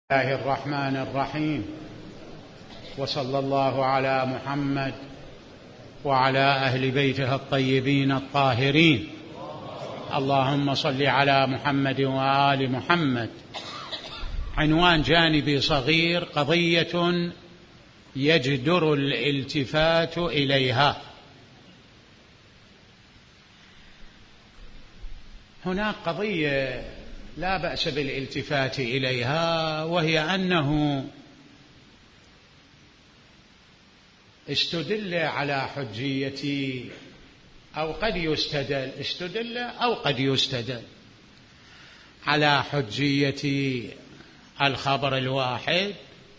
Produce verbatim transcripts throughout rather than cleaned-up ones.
الله الرحمن الرحيم، وصلى الله على محمد وعلى أهل بيته الطيبين الطاهرين. اللهم صل على محمد وآل محمد. عنوان جانبي صغير: قضية يجدر الالتفات إليها. هناك قضية لا بأس بالالتفات إليها، وهي أنه استدل على حجية أو قد يستدل استدل أو قد يستدل على حجية الخبر الواحد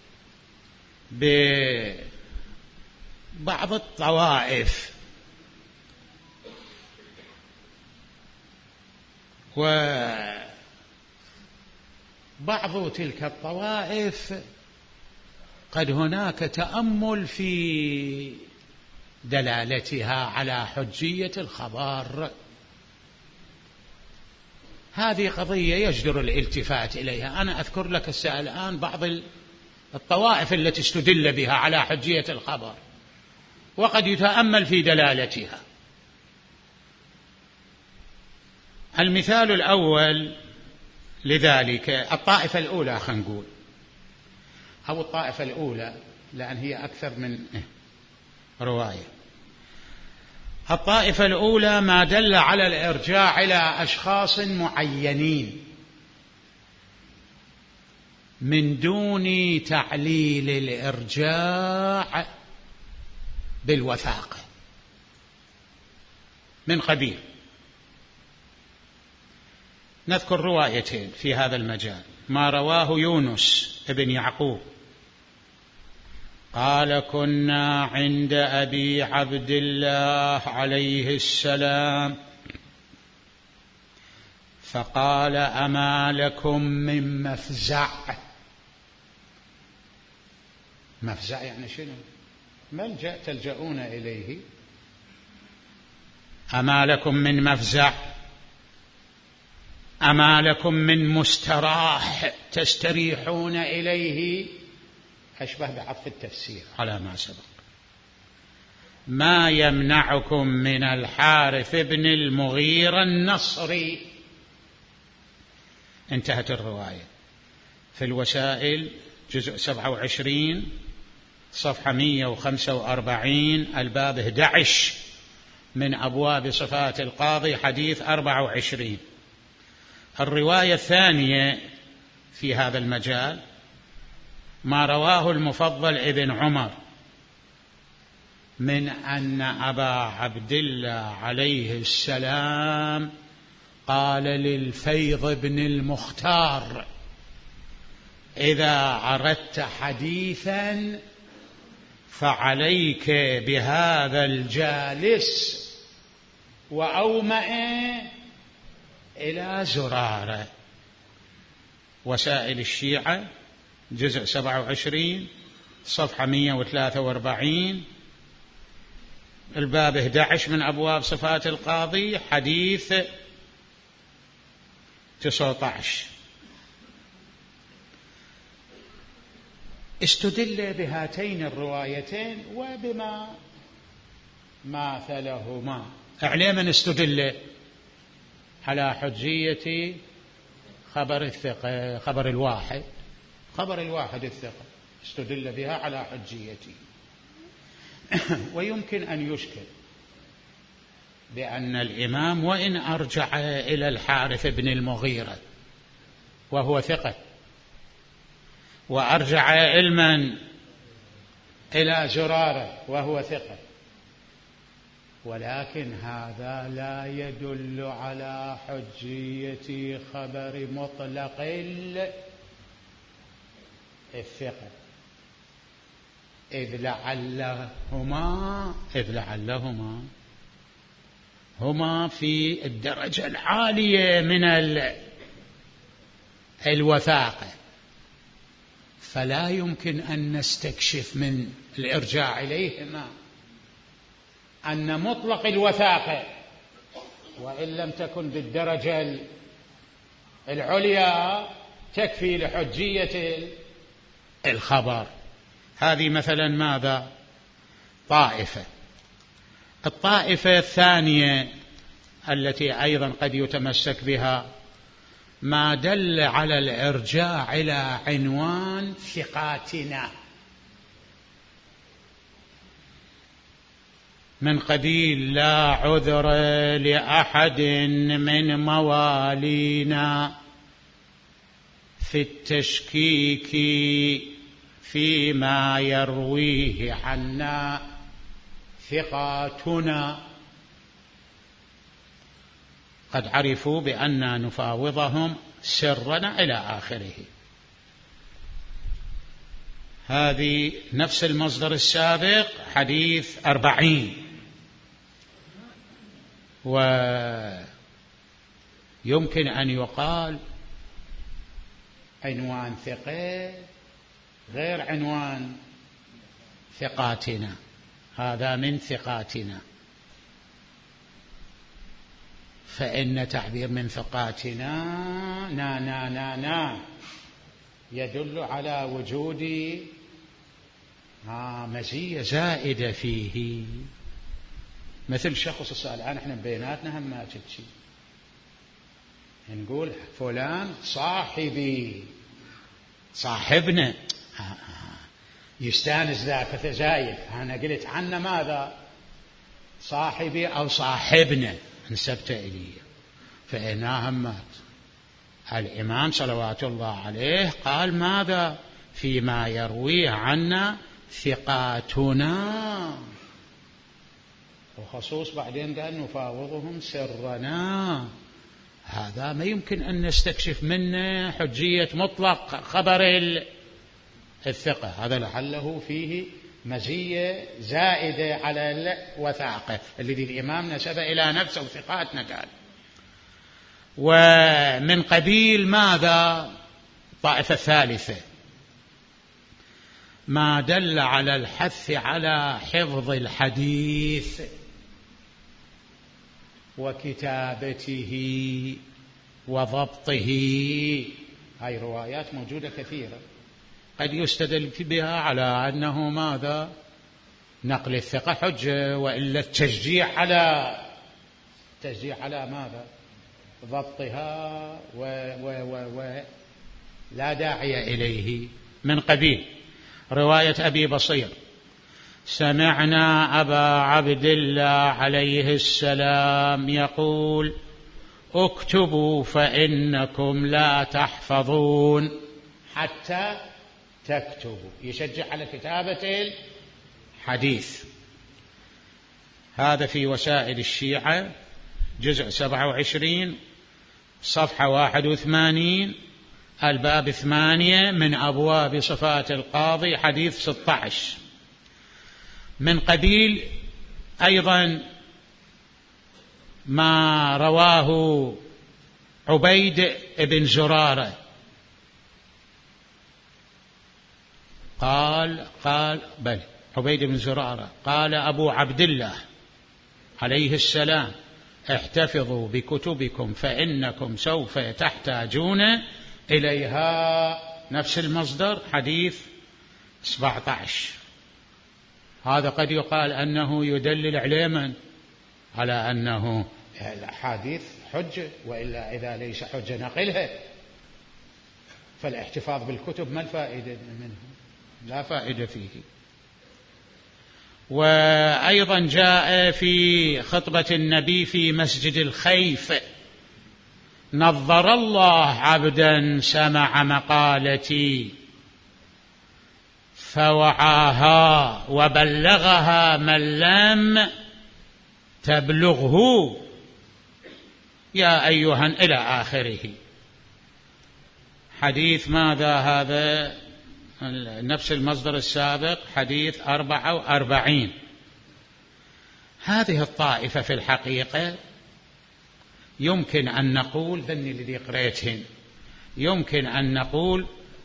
ببعض الطوائف، وبعض تلك الطوائف قد هناك تأمل في دلالتها على حجية الخبر. هذه قضية يجدر الالتفات إليها. أنا أذكر لك الآن بعض الطوائف التي استدل بها على حجية الخبر وقد يتأمل في دلالتها. المثال الأول لذلك الطائفة الأولى، خلينا نقول، أو الطائفة الأولى لأن هي أكثر من رواية. الطائفة الأولى ما دل على الإرجاع إلى أشخاص معينين من دون تعليل الإرجاع بالوثاقة من قبيل. نذكر روايتين في هذا المجال. ما رواه يونس ابن يعقوب قال: كنا عند أبي عبد الله عليه السلام فقال: أما لكم من مفزع؟ مفزع يعني شنو؟ ملجأ تلجؤون إليه. أما لكم من مفزع؟ أما لكم من مستراح تستريحون إليه؟ أشبه بعطف التفسير على ما سبق. ما يمنعكم من الحارث بن المغيرة النصري. انتهت الرواية. في الوسائل جزء سبعة وعشرين صفحة مئة وخمسة وأربعين الباب أحد عشر من أبواب صفات القاضي حديث أربعة وعشرين. الرواية الثانية في هذا المجال ما رواه المفضل ابن عمر من أن أبا عبد الله عليه السلام قال للفيض بن المختار: إذا عرضت حديثا فعليك بهذا الجالس وأومئ إلى زرارة. وسائل الشيعة جزء سبعة وعشرين صفحة مئة وثلاثة وأربعين الباب أحد عشر من أبواب صفات القاضي حديث تسعة عشر. استدل بهاتين الروايتين وبما ماثلهما. على من استدل على حجية خبر الثقة، خبر الواحد، خبر الواحد الثقة استدل بها على حجيته. ويمكن أن يشكل بأن الإمام وإن أرجع إلى الحارث بن المغيرة وهو ثقة، وأرجع علما إلى زرارة وهو ثقة، ولكن هذا لا يدل على حجية خبر مطلق الثقة، إذ لعلهما إذ لعلهما هما في الدرجة العالية من الوثاقة، فلا يمكن أن نستكشف من الإرجاع إليهما أن مطلق الوثاقة وإن لم تكن بالدرجة العليا تكفي لحجية الخبر. هذه مثلا ماذا؟ طائفة. الطائفة الثانية التي أيضا قد يتمسك بها ما دل على الإرجاع إلى عنوان ثقاتنا، من قبيل لا عذر لأحد من موالينا في التشكيك فيما يرويه عنا ثقاتنا، قد عرفوا بأننا نفاوضهم سرنا إلى آخره. هذه نفس المصدر السابق حديث أربعين. ويمكن أن يقال عنوان ثقة غير عنوان ثقاتنا، هذا من ثقاتنا، فإن تعبير من ثقاتنا نا نا نا نا يدل على وجود مزية زائدة فيه، مثل شخص السؤال الآن احنا بيناتنا هم ما تبكي نقول فلان صاحبي صاحبنا يستانس ذاك فتزايد، أنا قلت عنه ماذا؟ صاحبي أو صاحبنا نسبت إليه، فإنها همات. الإمام صلوات الله عليه قال ماذا؟ فيما يرويه عنا ثقاتنا، وخصوص بعدين قال نفاوضهم سرنا. هذا ما يمكن أن نستكشف منه حجية مطلق خبر الثقة، هذا لعله فيه مزية زائدة على الوثاقة الذي الإمام نسب إلى نفسه ثقاتنا قال. ومن قبيل ماذا؟ الطائفة الثالثة ما دل على الحث على حفظ الحديث وكتابته وضبطه. هاي روايات موجودة كثيرة قد يستدل بها على أنه ماذا؟ نقل الثقة حجة، وإلا التشجيع على تشجيع على ماذا؟ ضبطها و و و و لا داعي إليه. من قبيل رواية أبي بصير سمعنا أبا عبد الله عليه السلام يقول اكتبوا فإنكم لا تحفظون حتى تكتبوا، يشجع على كتابة الحديث. هذا في وسائل الشيعة جزء سبعة وعشرين صفحة واحد وثمانين الباب ثمانية من أبواب صفات القاضي حديث ستة عشر. من قبيل أيضا ما رواه عبيد بن زرارة قال قال بل عبيد بن زرارة قال أبو عبد الله عليه السلام احتفظوا بكتبكم فإنكم سوف تحتاجون إليها. نفس المصدر حديث سبعة عشر. هذا قد يقال أنه يدلل عليما على أنه الأحاديث حجة، وإلا إذا ليس حجة نقلها، فالاحتفاظ بالكتب ما الفائدة منه؟ لا فائدة فيه. وأيضا جاء في خطبة النبي في مسجد الخيف نظر الله عبدا سمع مقالتي فوعاها وبلغها من لم تبلغه يا أيها إلى آخره. حديث ماذا هذا؟ نفس المصدر السابق حديث أربعة وأربعين. هذه الطائفة في الحقيقة يمكن أن نقول ذني الذي قريتهن يمكن أن نقول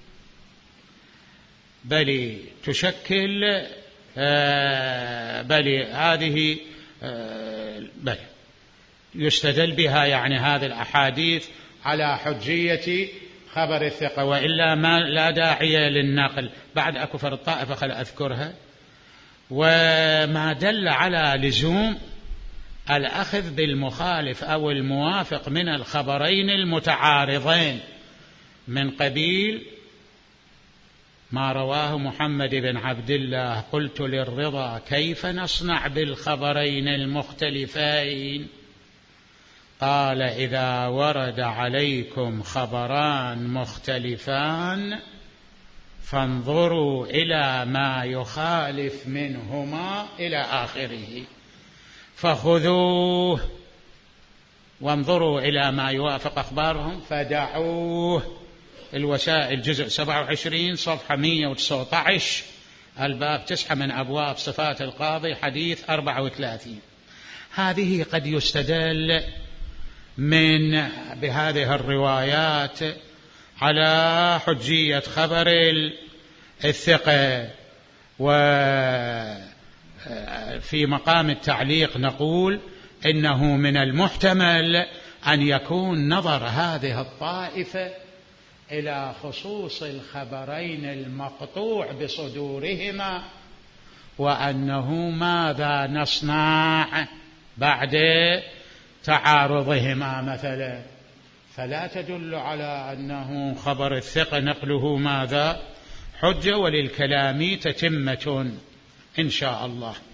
بل تشكل آه بل هذه آه بل يستدل بها يعني هذه الأحاديث على حجية خبر الثقة، وإلا ما لا داعي للنقل. بعد أكو فرد طائفة خل أذكرها. وما دل على لزوم الأخذ بالمخالف أو الموافق من الخبرين المتعارضين، من قبيل ما رواه محمد بن عبد الله: قلت للرضا كيف نصنع بالخبرين المختلفين؟ قال: إذا ورد عليكم خبران مختلفان فانظروا إلى ما يخالف منهما إلى آخره، فخذوه، وانظروا إلى ما يوافق أخبارهم فدعوه. الوسائل جزء سبعة وعشرين صفحة مئة وتسعة عشر، الباب تسعة من أبواب صفات القاضي، حديث أربعة وثلاثين. هذه قد يستدل من بهذه الروايات على حجية خبر الثقة. وفي مقام التعليق نقول إنه من المحتمل أن يكون نظر هذه الطائفة إلى خصوص الخبرين المقطوع بصدورهما، وأنه ماذا نصنع بعد تعارضهما مثلا، فلا تدل على أنه خبر الثقة نقله ماذا حجة، وللكلام تتمة إن شاء الله.